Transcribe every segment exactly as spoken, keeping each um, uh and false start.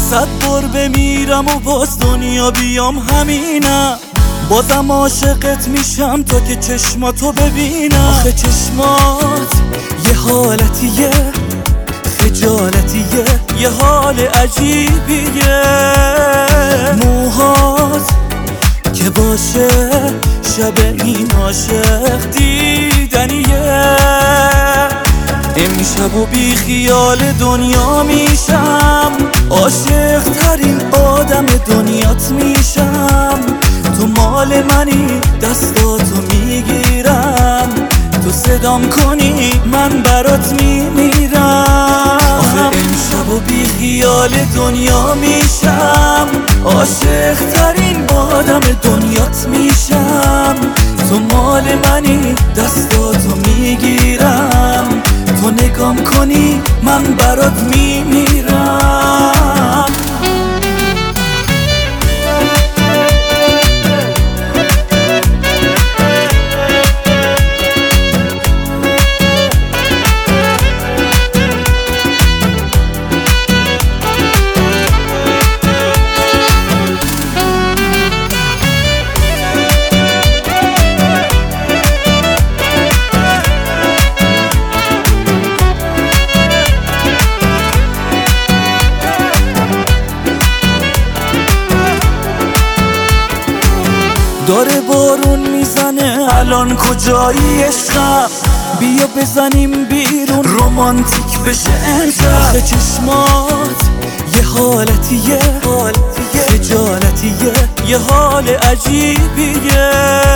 صد بار بمیرم و باز دنیا بیام همینم، بازم عاشقت میشم تا که چشماتو ببینم. آخه چشمات یه حالتیه، خجالتیه، یه حال عجیبیه. موهات که باشه شب این عاشق دیدنیه. امشب و بی خیال دنیا میشم، عاشق ترین آدم دنیات میشم. تو مال منی دستاتو میگیرم، تو صدام کنی من برات میمیرم. آخه امشب و بی خیال دنیا میشم، عاشق ترین آدم دنیات میشم. تو مال منی دستاتو میگیرم، تو نگام کنی من برات میمیرم. داره بارون میزنه الان کجایی عشقم، بیا بزنیم بیرون رومانتیک بشه امشب. آخه چشمات یه حالتیه، خجالتیه، یه حال عجیبیه.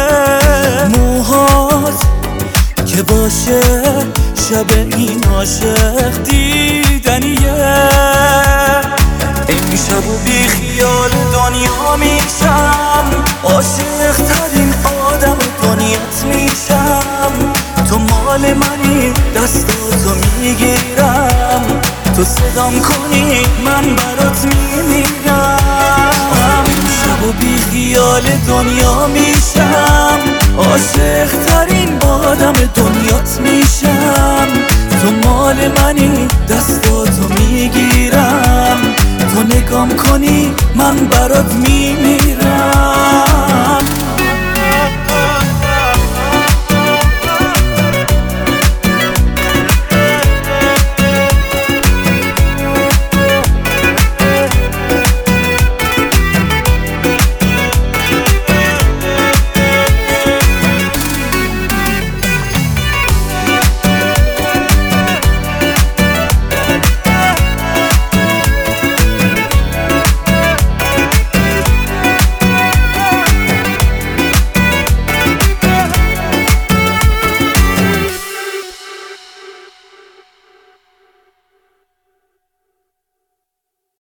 موهات که باشه شب این عاشق دیدنیه. امشب و بی خیال دنیا میشم، عاشق ترین آدم دنیات میشم. تو مال منی دستاتو میگیرم، تو صدام کنی من برات میمیرم. امشب و بی خیال دنیا میشم، عاشق ترین آدم دنیات میشم. تو مال منی دستاتو میگیرم، تو نگام کنی من برات میمیرم.